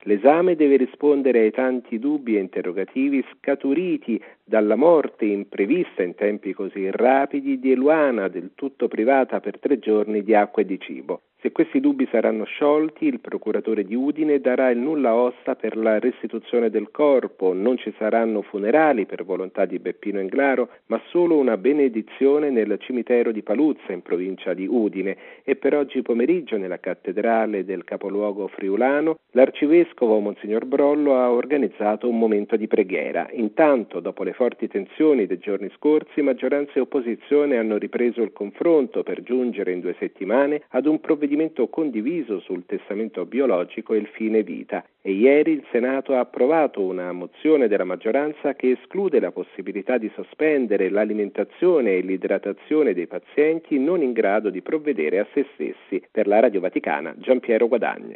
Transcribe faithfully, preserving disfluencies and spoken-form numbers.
L'esame deve rispondere ai tanti dubbi e interrogativi scaturiti dalla morte imprevista in tempi così rapidi di Eluana, del tutto privata per tre giorni di acqua e di cibo. Se questi dubbi saranno sciolti, il procuratore di Udine darà il nulla osta per la restituzione del corpo, non ci saranno funerali per volontà di Beppino Englaro, ma solo una benedizione nel cimitero di Paluzza, in provincia di Udine, e per oggi pomeriggio nella cattedrale del capoluogo friulano l'arcivescovo Monsignor Brollo ha organizzato un momento di preghiera. Intanto, dopo le forti tensioni dei giorni scorsi, maggioranza e opposizione hanno ripreso il confronto per giungere in due settimane ad un provvedimento condiviso sul testamento biologico e il fine vita, e ieri il Senato ha approvato una mozione della maggioranza che esclude la possibilità di sospendere l'alimentazione e l'idratazione dei pazienti non in grado di provvedere a se stessi. Per la Radio Vaticana, Giampiero Guadagni.